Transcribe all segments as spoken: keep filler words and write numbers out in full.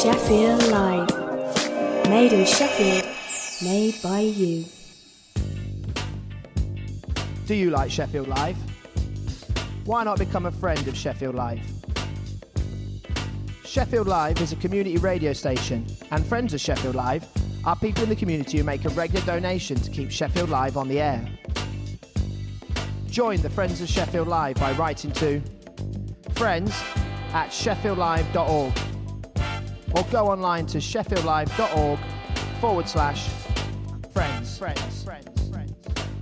Sheffield Live. Made in Sheffield, made by you. Do you like Sheffield Live? Why not become a friend of Sheffield Live? Sheffield Live is a community radio station, and friends of Sheffield Live are people in the community who make a regular donation to keep Sheffield Live on the air. Join the Friends of Sheffield Live by writing to friends at sheffieldlive dot org or go online to sheffieldlive.org forward slash friends. Friends. Friends. Friends.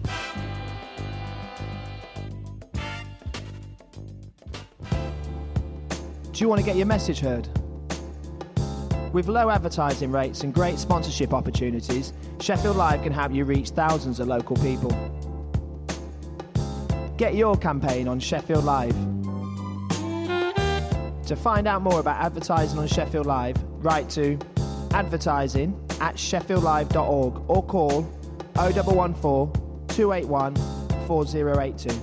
Do you want to get your message heard? With low advertising rates and great sponsorship opportunities, Sheffield Live can help you reach thousands of local people. Get your campaign on Sheffield Live. To find out more about advertising on Sheffield Live, write to advertising at sheffieldlive dot org or call oh one one four, two eight one, four oh eight two.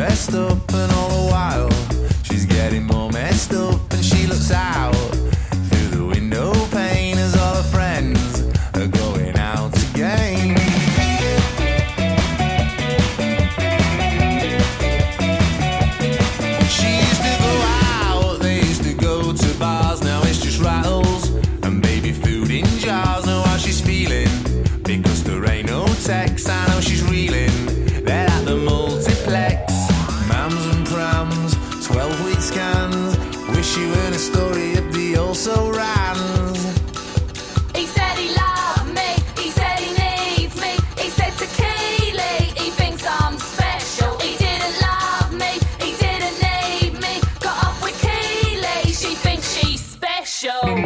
dressed up, and all the while she's getting more messed up. And she looks out through the window pane as all her friends are going out again. She used to go out, they used to go to bars. Now it's just rattles and baby food in jars. Know how she's feeling because there ain't no text. I know she's reeling, they're at the multiplex. Mams and prams, twelve week scans. Wish you heard a story of the also rans. He said he loved me, he said he needs me. He said to Keely, he thinks I'm special. He didn't love me, he didn't need me. Got off with Keely, she thinks she's special.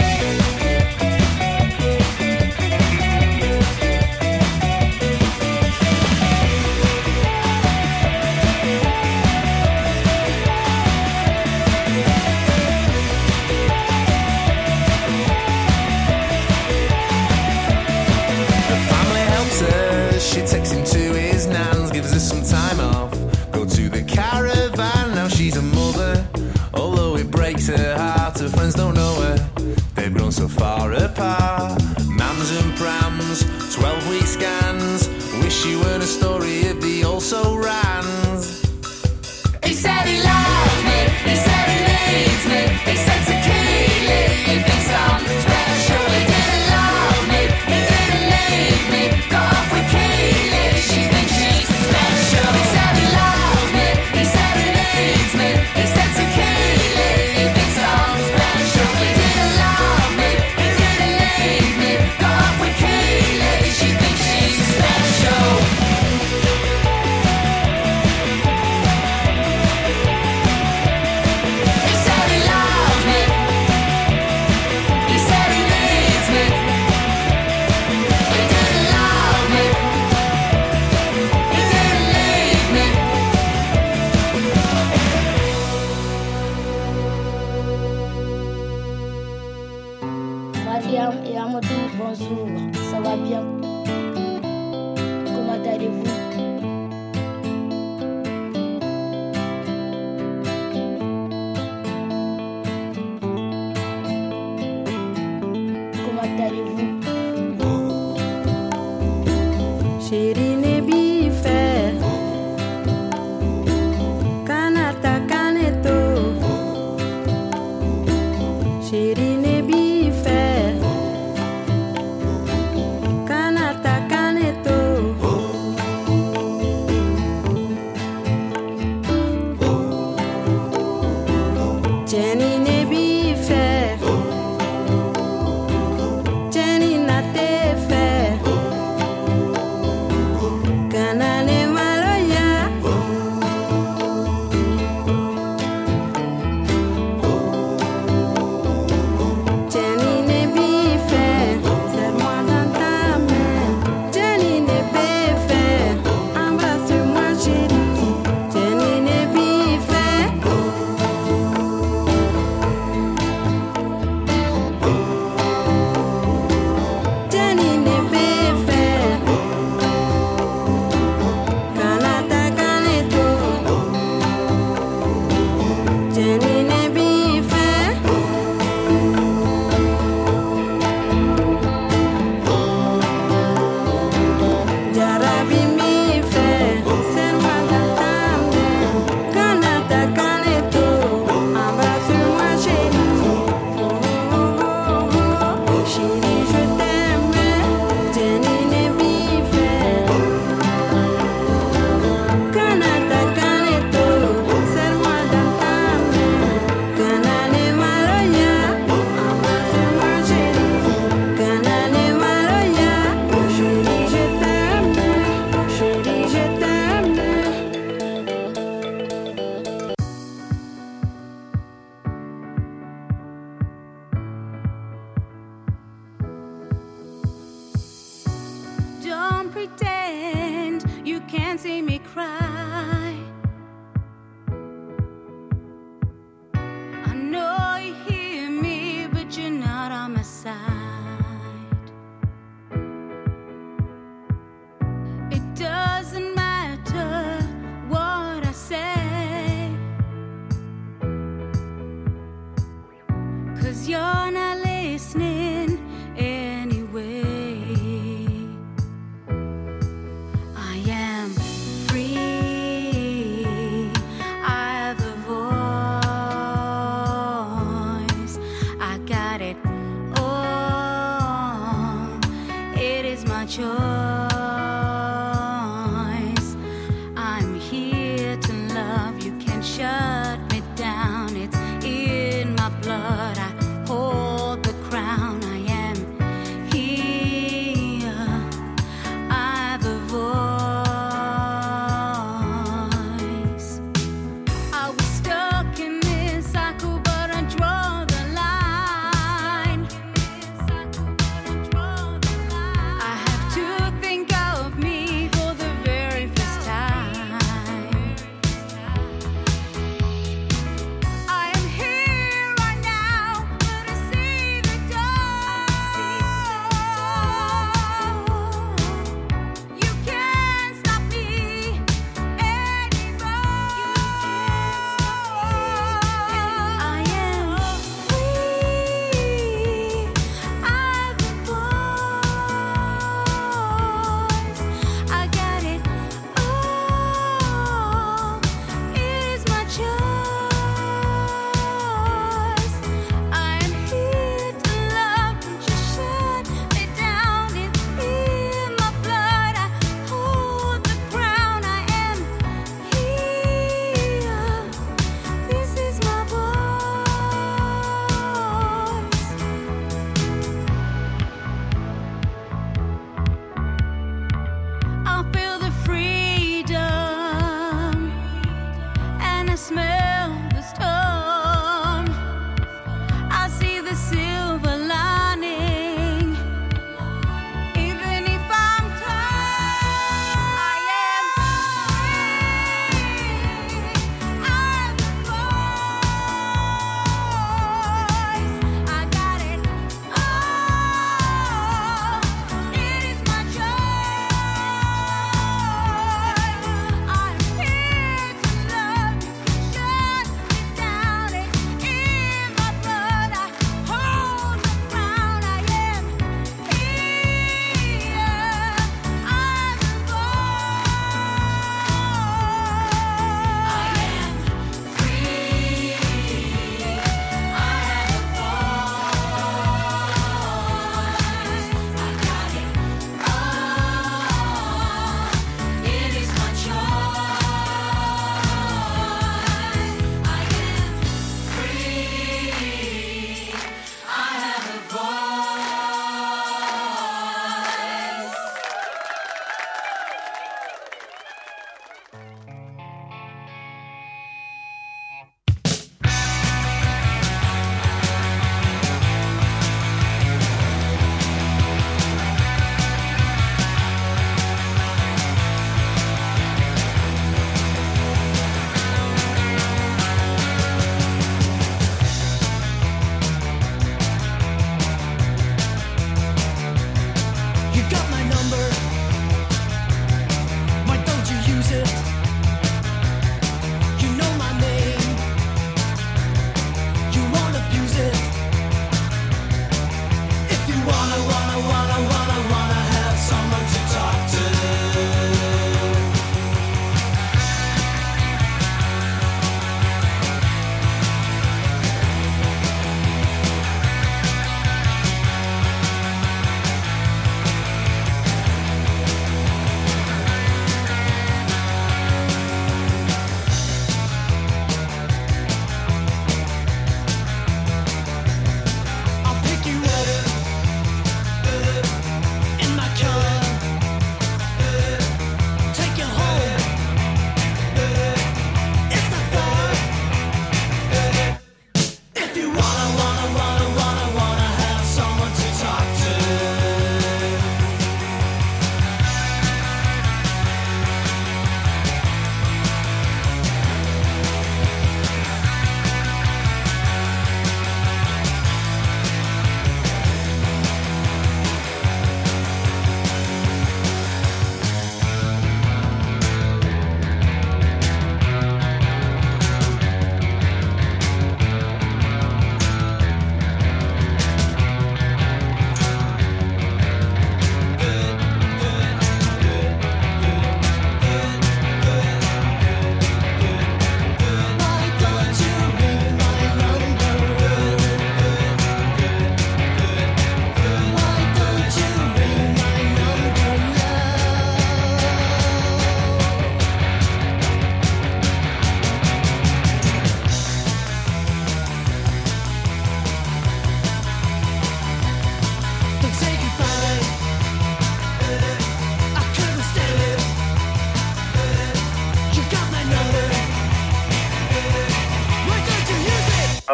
She takes him to his nan's, gives her some time off, go to the caravan. Now she's a mother, although it breaks her heart. Her friends don't know her, they've grown so far apart. Mams and prams, twelve week scans. Wish you weren't a story of the also rans. He said he loves me, he said he needs me. He said to Keely, he thinks I'm special. He didn't love me, he didn't need me. Got off with Keely, she thinks she's special. He said he loves me, he said he needs me. He said to Keely, he thinks I'm special. He didn't love me, he didn't need me. Got off with Keely, she thinks she's special.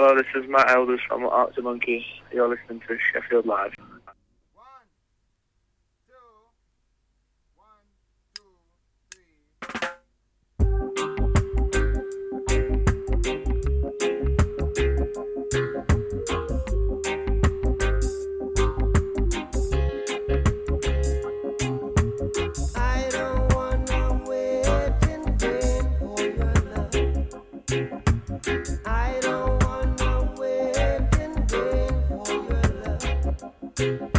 Hello, this is Matt Elders from Arctic Monkeys. You're listening to Sheffield Live. I don't wanna wait in vain for your love.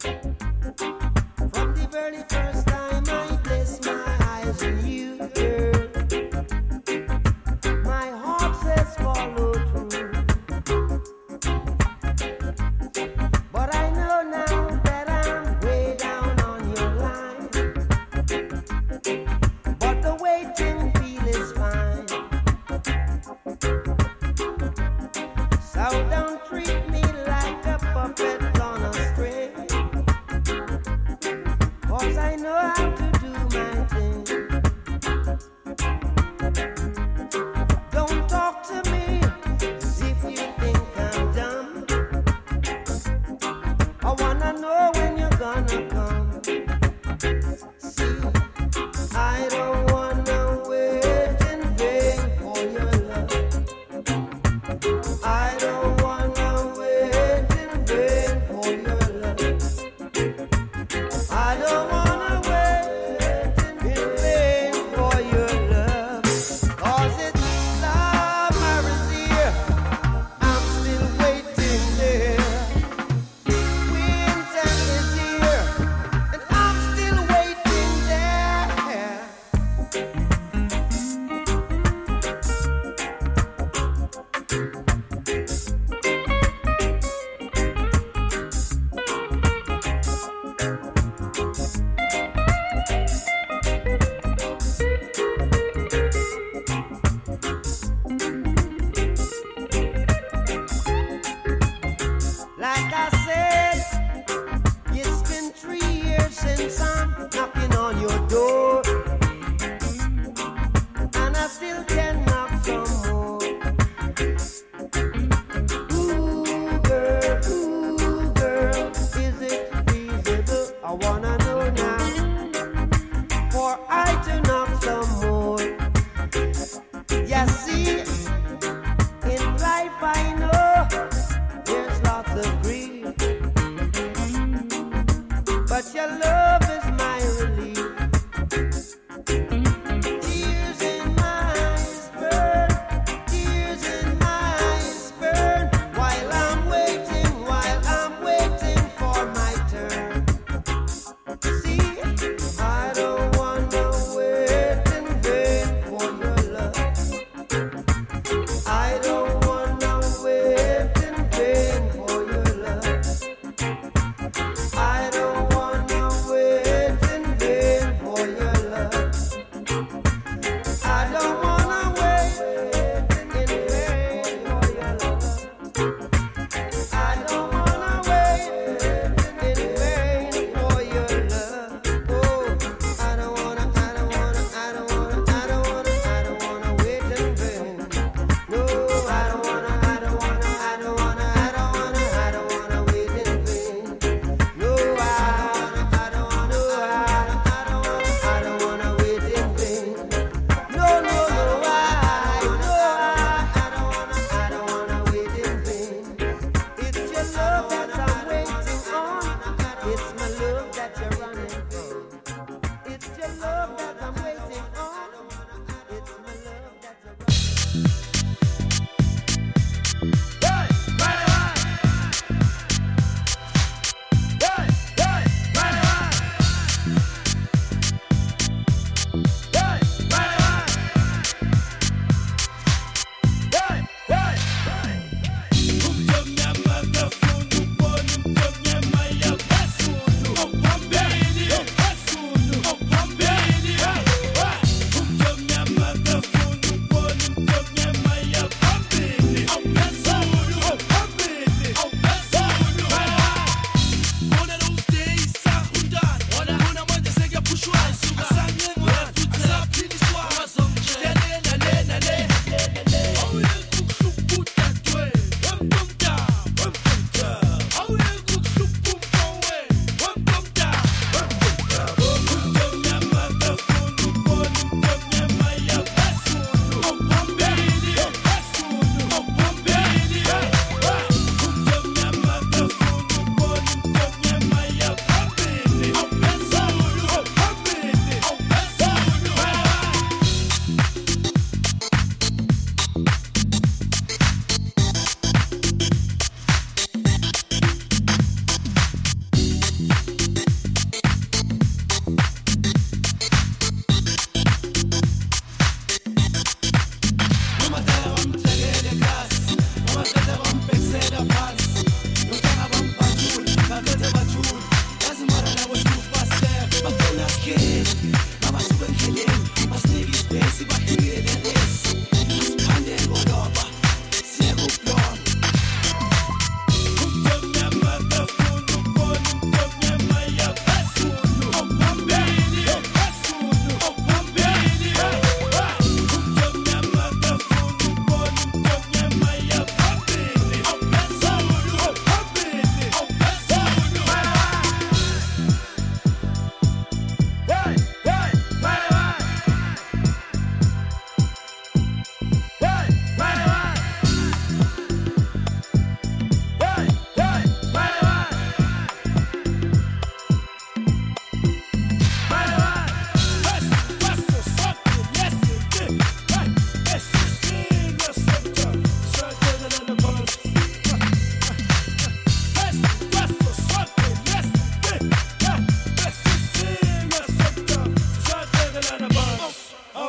From the very first time I place my eyes on you, girl, my heart says follow through. But I know now that I'm way down on your line. But the waiting feel is fine. So don't treat me like a puppet on a string, 'cause I know how to do my thing. Don't talk to me as if you think I'm dumb. I wanna know when you're gonna come. See, I don't wanna wait in vain for your love. I don't wanna wait in vain for your love. I don't wanna wait in vain for your love. 'Cause it's summer is here, I'm still waiting there. Winter is here, and I'm still waiting there. Like I said, it's been three years since I'm knocking on your door, and I still can knock some more. Ooh, girl, ooh, girl, is it feasible? I wanna know now, for I to knock some more. Yeah, see, in life I know there's lots of grief, but your love is my relief. Tears in my eyes burn, tears in my eyes burn, while I'm waiting, while I'm waiting for my turn. See, I don't wanna wait in vain for your love. I don't wanna wait in vain for your love. I don't wanna wait in vain for your love. I don't wanna wait in vain for your love. I don't wanna wait in vain for your love. Oh, I don't wanna, I don't wanna, I don't wanna, I don't wanna, I don't wanna wait in vain. No, I don't wanna, I don't wanna, I don't wanna, I don't wanna, I don't wanna wait in vain. No, I don't wanna, I don't wanna, I don't wanna, I don't wanna wait in vain. No, no, no,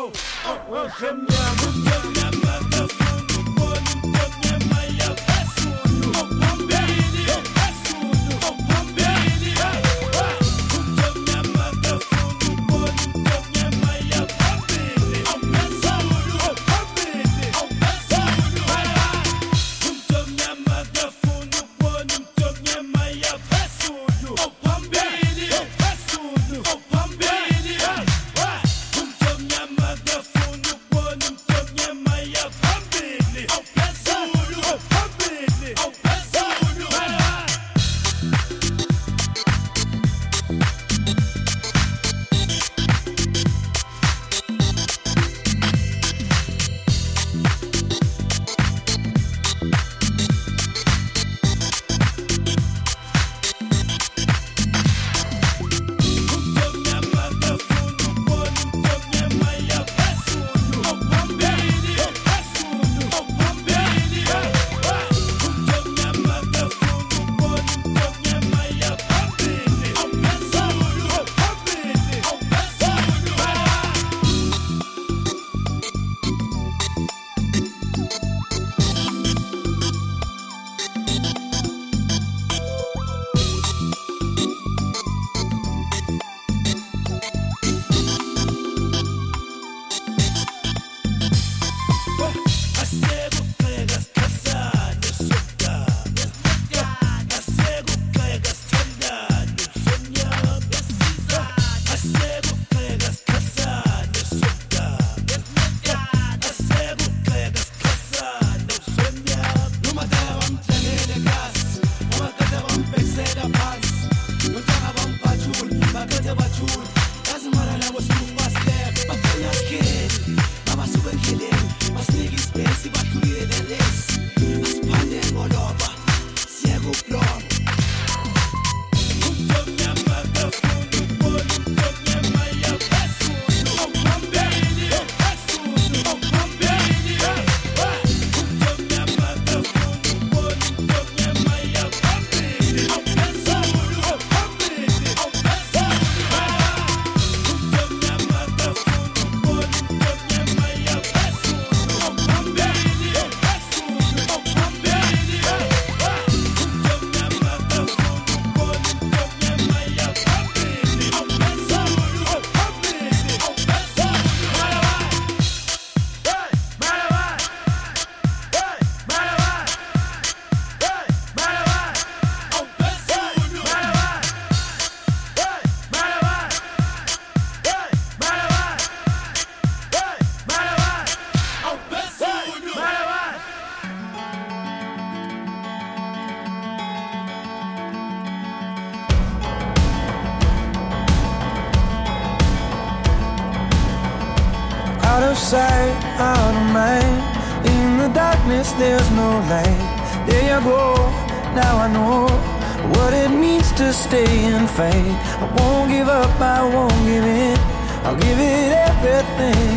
sight, out of mind. In the darkness there's no light. There you go, now I know what it means to stay and fight. I won't give up, I won't give in. I'll give it everything.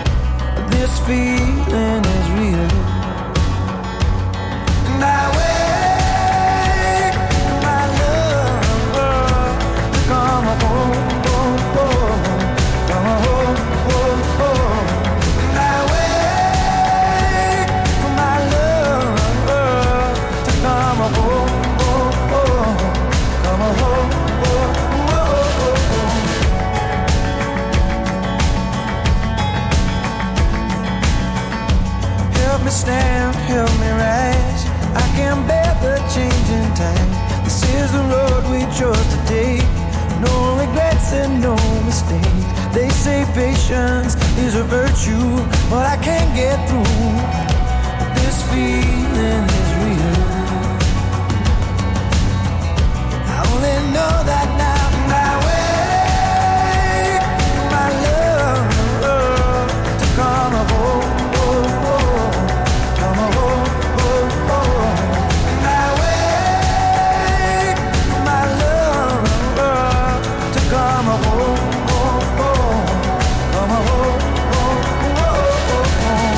This feeling is real. And I wait for my love to come home, home, home, come home, home, home. And I wait for my love to come home, home, home, come home, home, home. Help me stand, help me rise. I can't bear the changing time. This is the road we chose to take. No regrets and no mistakes. They say patience is a virtue, but I can't get through. This feeling is real. I only know that now. And I wait for my love, love to come home, home, home, come home, home, home. And I wait for my love, love to come home, home, home, come home, home, home, home.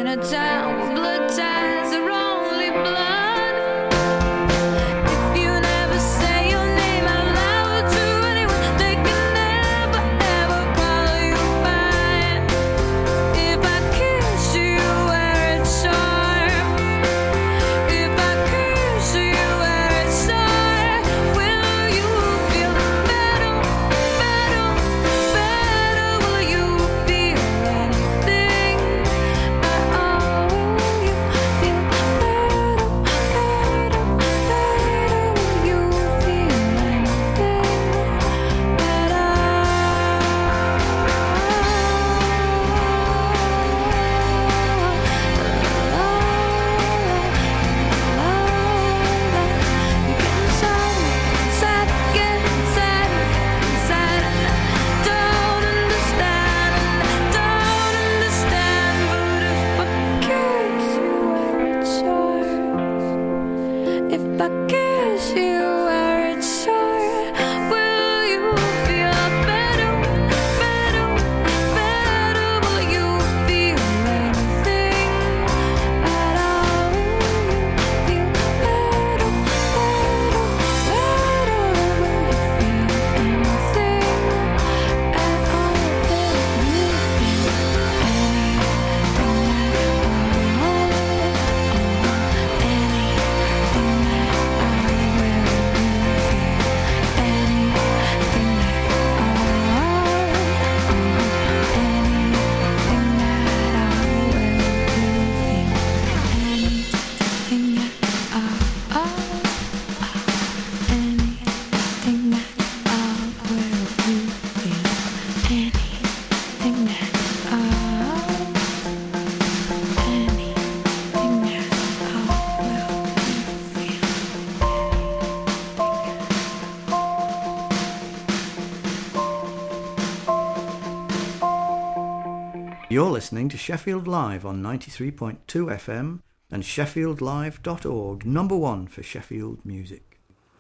a town where blood ties are only blood. If you never say your name out loud to anyone, they can never ever call you mine. If I kiss you where it's sharp, if I kiss you where it's sore, will you feel better, better, better? Will you feel anything at all? Will you feel better, better, better? Will you feel anything at all? You get inside, inside, get inside, inside. Don't understand, don't understand. But if I kiss you where it's sore, if I kiss you where it's sore, will you feel better, better, better? Will you feel anything at all? Will you feel better, better, better? Will you feel anything at all? Will you feel anything at all? You're listening to Sheffield Live on ninety-three point two F M and sheffield live dot org, number one for Sheffield music.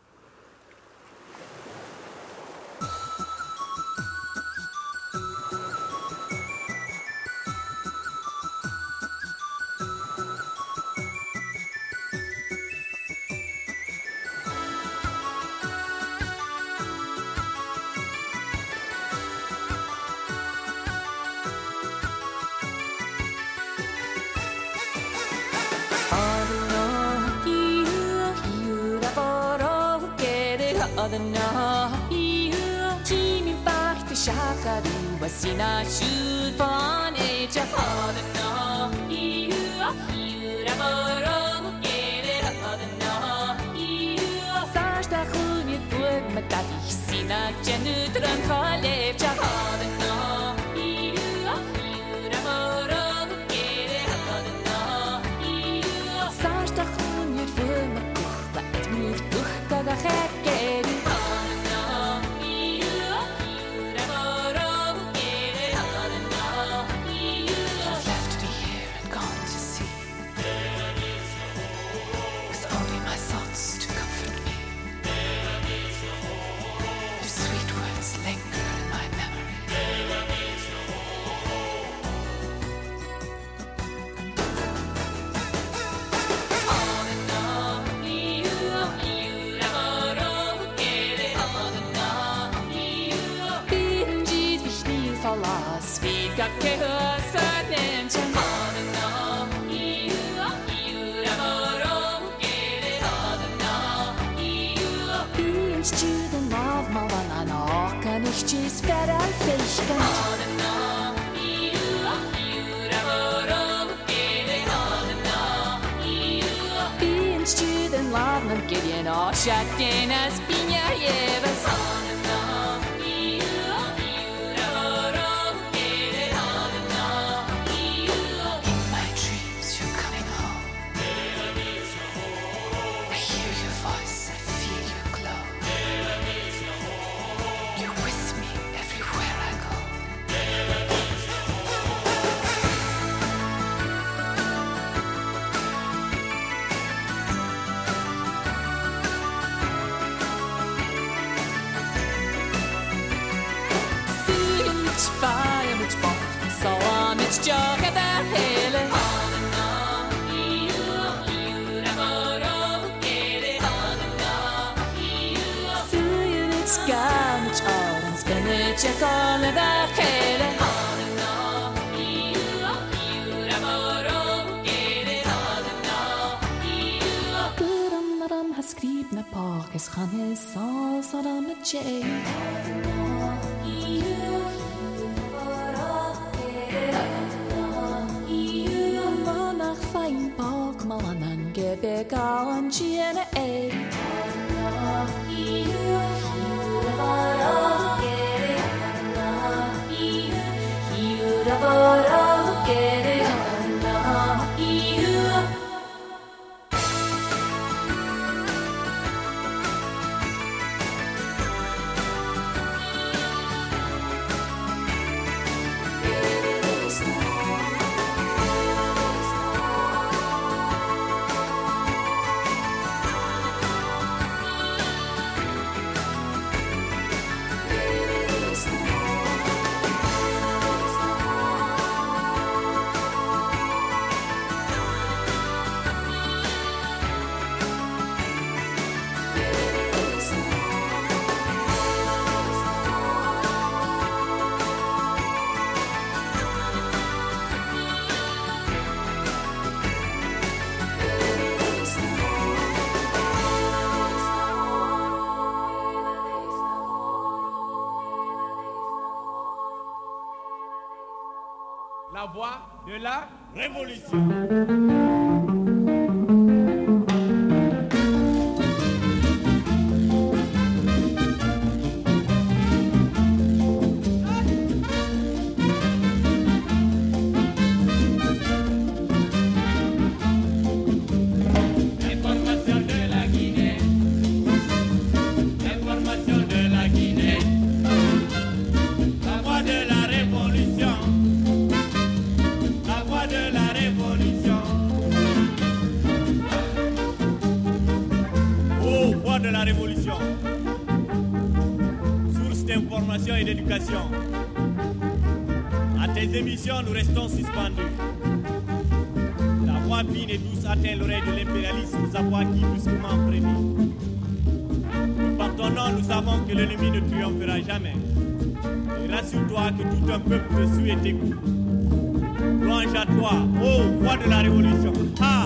Sina shoot von age of the no you you ramoro get it the no you sasta khuni tuet mata sina jenu dran khale ja the no you you ramoro get it the no you sasta khuni tuet mata et mir duch da khake che hosa nence no you you ramoro get it no you ins to the love malana no kann ich chis better fish no you you ramoro get it no you ins to the love no get you no shot in as piña llevas con da kele Skribna pakes han sa sada med tjej Manach fein bak manan gebega an tjene ei La voix de la révolution. Et d'éducation. À tes émissions, nous restons suspendus. La voix fine et douce atteint l'oreille de l'impérialisme, nous avons acquis brusquement prévu. Par ton nom, nous savons que l'ennemi ne triomphera jamais. Et rassure-toi que tout un peuple te suit et t'écoute. Louange à toi, ô voix de la révolution. Ah!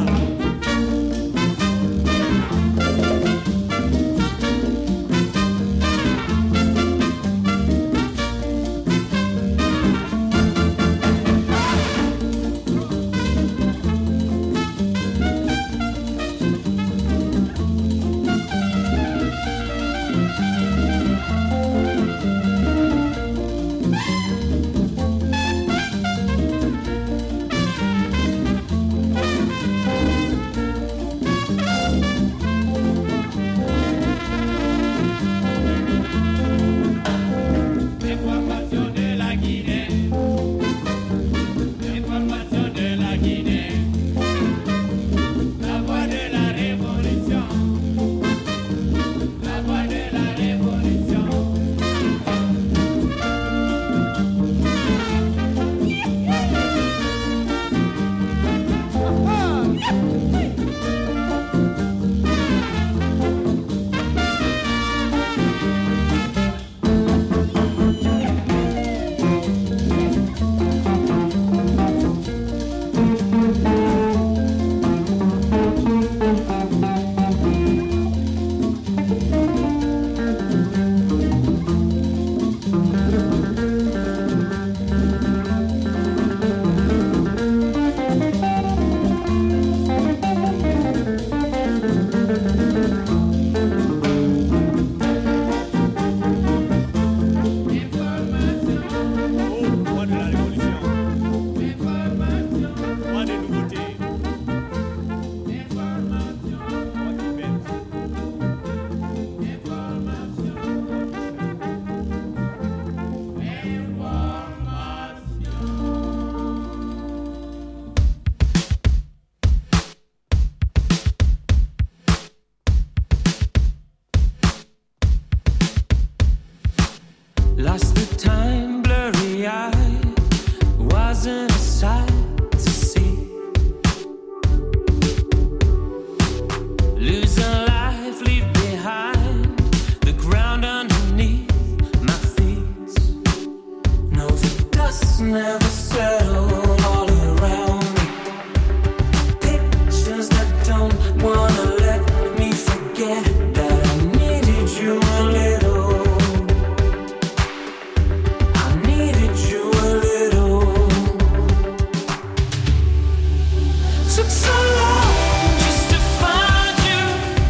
Took so long just to find you.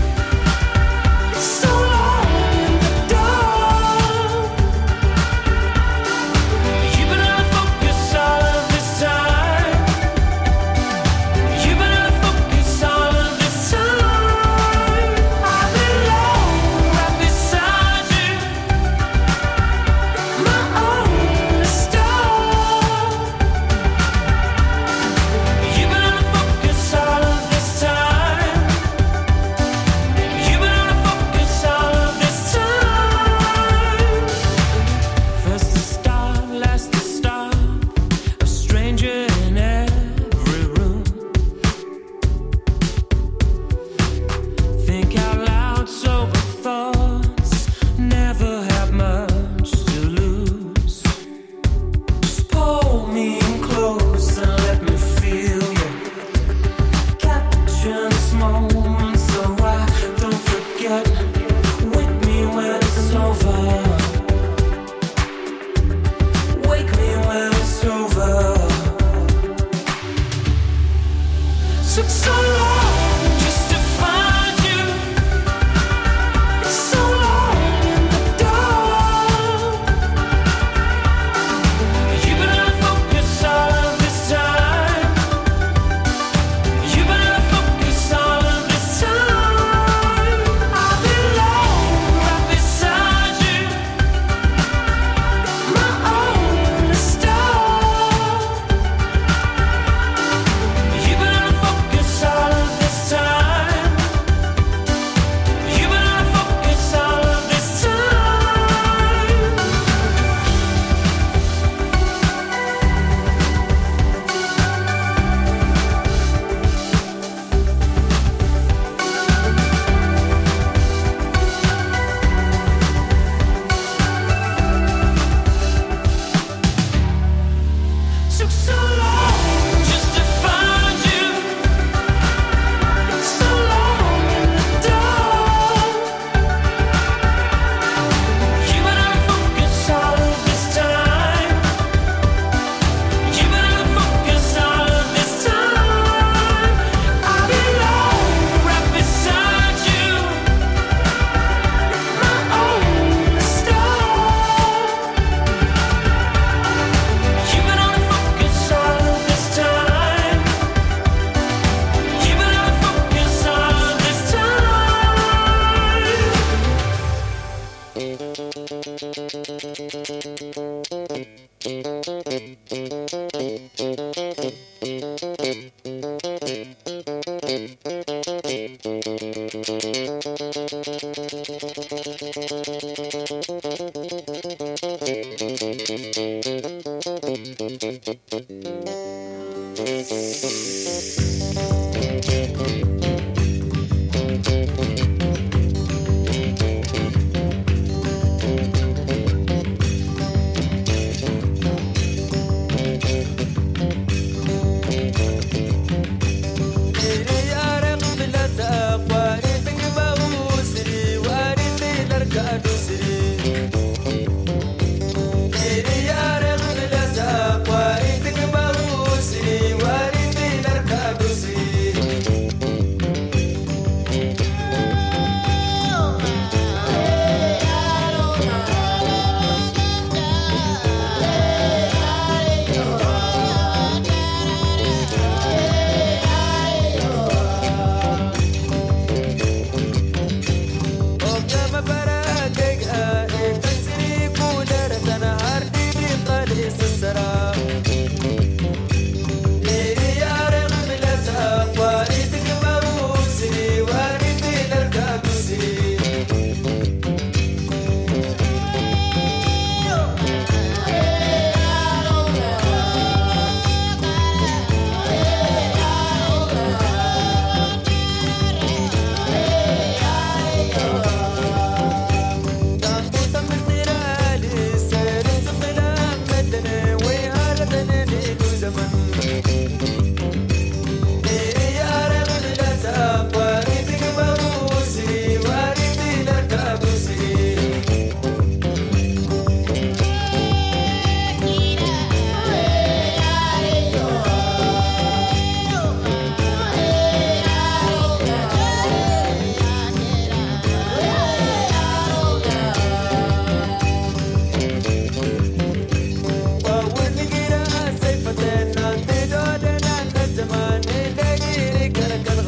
So long in the dark. You've been out of focus all of this time. You've been out of focus all of this time. I've been alone right beside you. My only star. You've been out of focus all of this time. You've been out of focus all of this time. First the start, last the stop. A stranger in every room. Think out loud, sober thoughts. Never have much to lose. Just pull me in close and let me feel you. Capture this moment so I don't forget. Wake me when it's over. Wake me when it's over. Took so long just to find you. So long in the dark. You've been out of focus all of this time. You've been out of focus all of this time. I've been alone right beside you. My only star. You've been out of focus all of this time. You've been out of focus all of this time. Took so long just to find you. So long in the dark. You've been out of focus all of this time. You've been out of focus all of this time. I've been alone right beside you. My only star. You've been out of focus all of this time. You've been out of focus all of this time. Kadu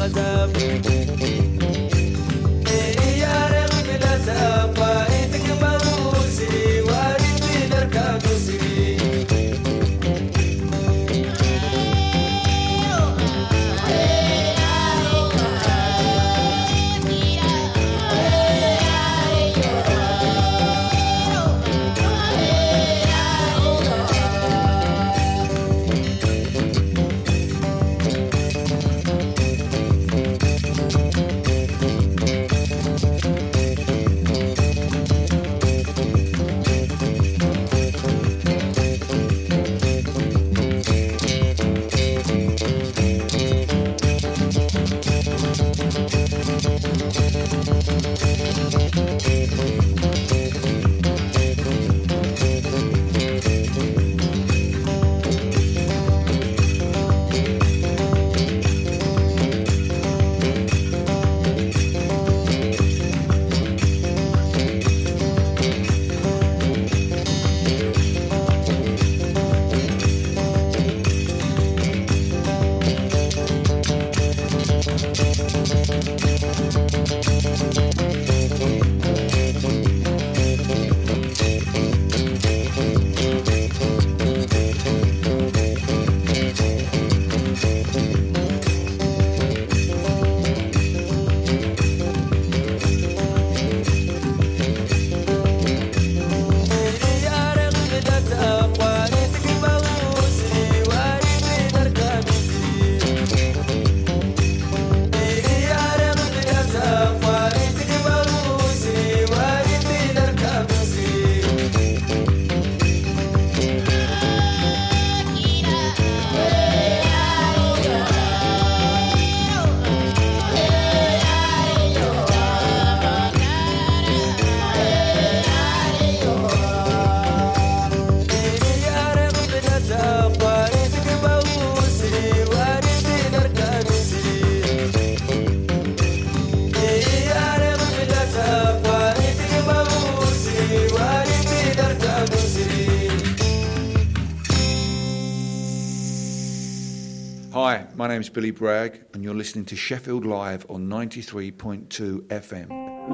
غزاب يا رب الأساب وإنتك بروسي وارد نركب سري Hi, my name's Billy Bragg, and you're listening to Sheffield Live on ninety-three point two F M.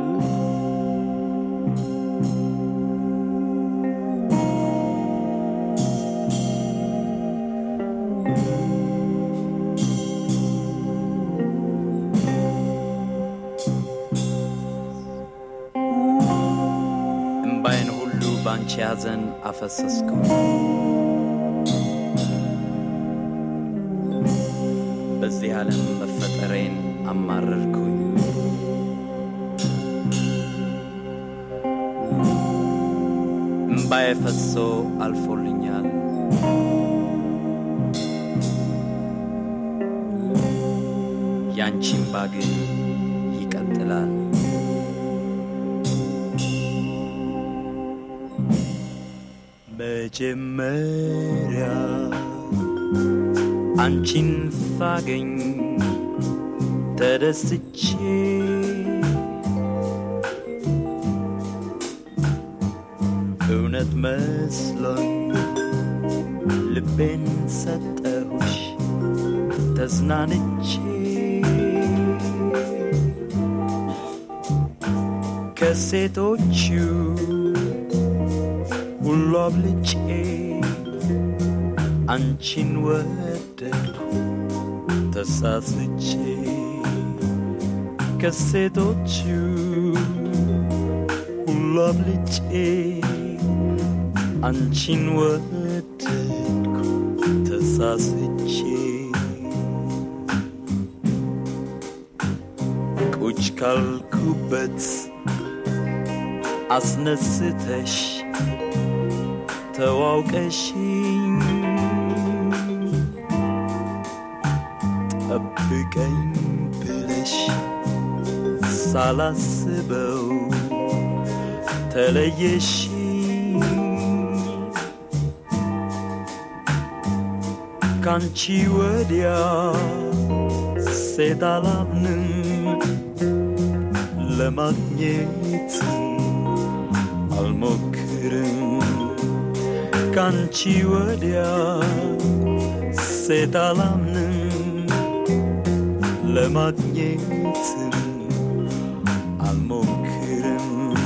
እምባይን ሁሉ ባንቺ ያዘን አፈሰስኩ በዚህ ዓለም መፈጠሬን አማረርኩኝ እምባዬ ፈሶ አልፎልኛል ያንቺ እምባ ግን ይቀጥላል መጀመሪያ አንቺን ሳገኝ ተደስቼ እውነት መስሎኝ ልቤን ሰጠሁሽ ተዝናንቼ ከሴቶቹ ሁሉ አብልጬ አንቺን ወደድኩ ተሳስቼ ከሴቶቹ ሁሉ አብልጬ አንቺን ወደድኩ ተሳስቼ ቁጭ ካልኩበት አስነስተሽ ተዋውቀሽኝ ጠብቀኝ ብለሽ ሳላስበው ተለየሽኝ ካንቺ ወዲያ ሴት አላምንም ለማግኘት አልሞክርም ካንቺ ወዲያ ሴት አላምንም ለማግኘትም አልሞክርም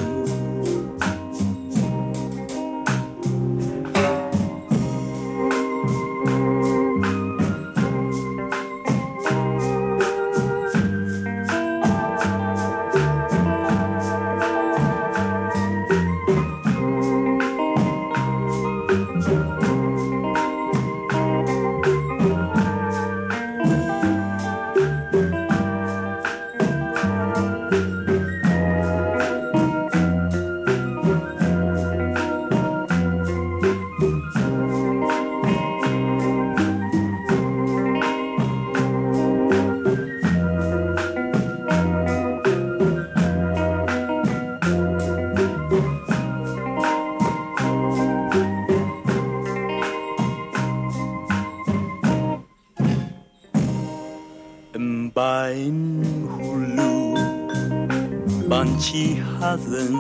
እምባይን ሁሉ ባንቺ ሐዘን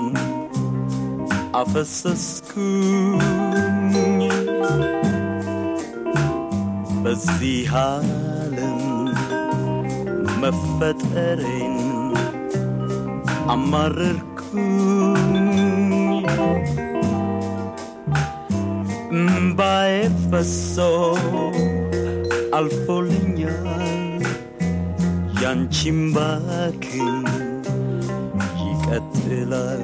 አፈሰስኩኝ በዚህ ዓለም መፈጠሬን አማረርኩኝ እምባዬ ፈሶ አልፎልኛል ያንቺም ባክን ይቀጥላል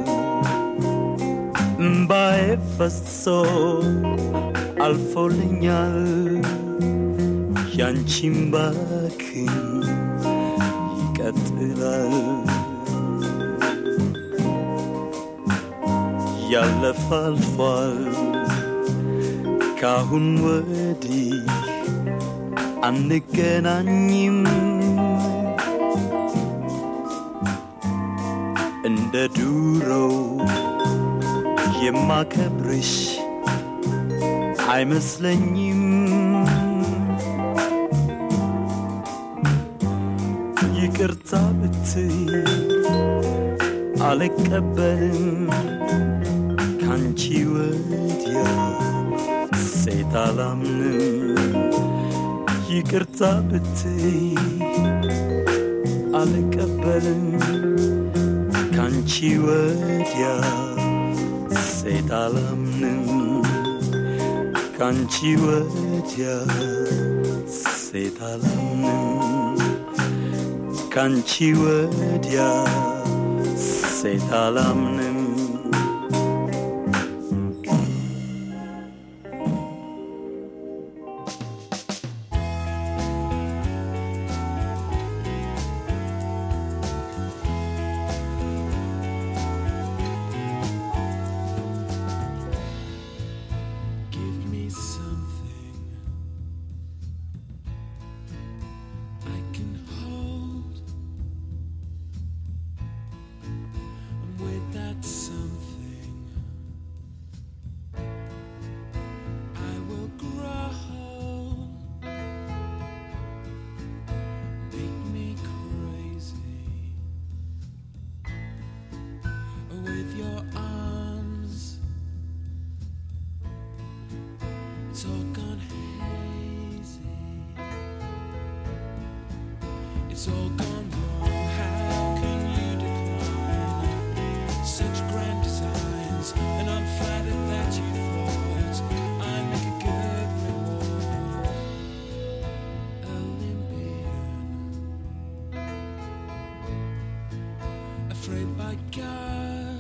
እምባዬ ፈሶ አልፎልኛል ያንቺም ባክን ይቀጥላል ያለፈ አልፏል ካሁን ወዲህ አንገናኝም እንደ ዱሮው የማከብርሽ አይመስለኝም ይቅርታ ብትይ አልቀበልም ካንቺ ወዲያ ሴት አላምንም ይቅርታ ብትይ አልቀበልም ካንቺ ወዲያ ሴት አላምንም ካንቺ ወዲያ ሴት አላምንም ካንቺ ወዲያ ሴት አላምንም It's all gone wrong. How can you decline such grand designs? And I'm flattered that you thought I make a good reward. Olympian, afraid by God